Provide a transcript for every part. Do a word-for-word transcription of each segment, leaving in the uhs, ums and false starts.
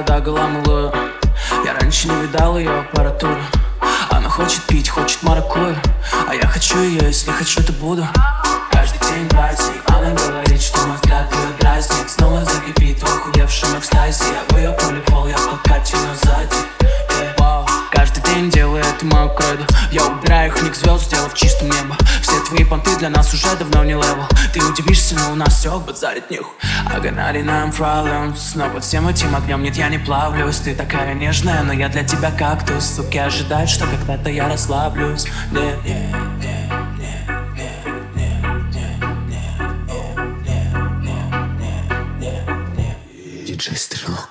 до гола Я раньше не видал ее аппаратуру. Она хочет пить, хочет маракую, а я хочу ее, если хочу, то буду. Каждый день праздник, она говорит, что мой взгляд ее дразнит. Снова закипит в охуевшем экстазе. Я в ее полифол, я в подкате, но сзади. yeah. Каждый день делаю это мою кредо. Я убираю их ник звезд, сделав чистым небо. Все твои понты для нас уже давно не левел. Ты удивишься, но у нас все базарит нюх. I got ninety-nine problems, но под всем этим огнем нет, я не плавлюсь. Ты такая нежная, но я для тебя кактус. Суки ожидают, что когда-то я расслаблюсь. yeah, yeah, yeah. Диджей Стрелок.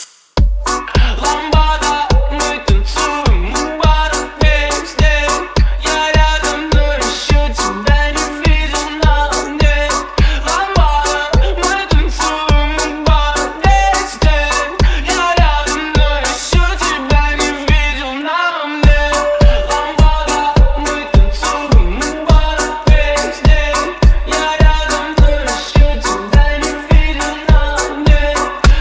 Ламбада, мы танцуем, мы пара песни. Я рядом, но еще тебя не видел на мне. Ламбада, мы танцуем, мы пара песни. Я рядом, но еще тебя не видел на мне. Ламбада, мы танцуем, мы пара песни. Я рядом, но еще тебя не видел на мне.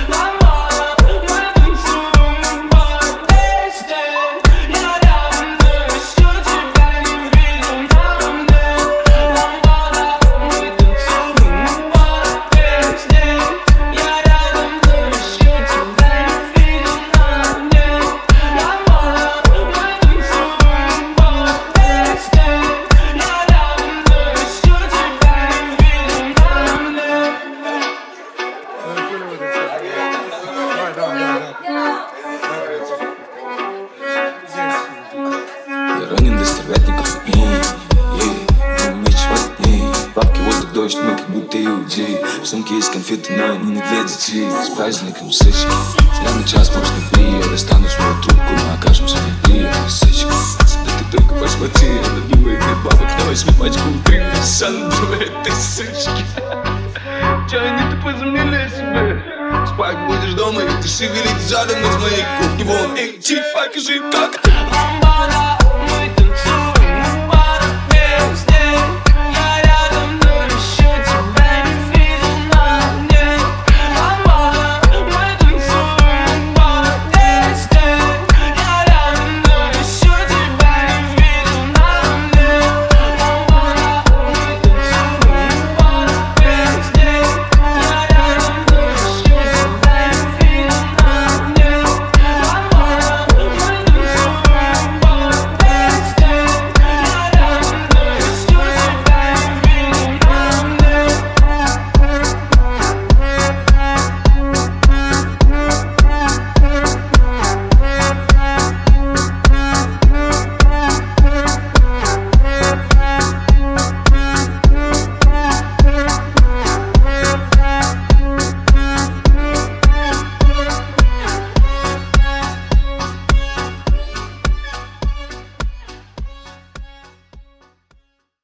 Ранен до стервятников и yeah. Меч во дней. Бабки, воздух, дождь, мы как будто иудеи. В сумке есть конфеты, но они не для детей. С праздником сычки. Я на час, может, не при. Я достану свою трубку, мы окажемся не при. Сычка. Да ты только посмотри. Она думает, нет бабок, на восьми пачку три. Сан думает, ты сычки. Чё они тупо замели себе? Спать будешь дома, и ты шевелить задом из моей кухни. Вон, эй, чип, покажи, как ты.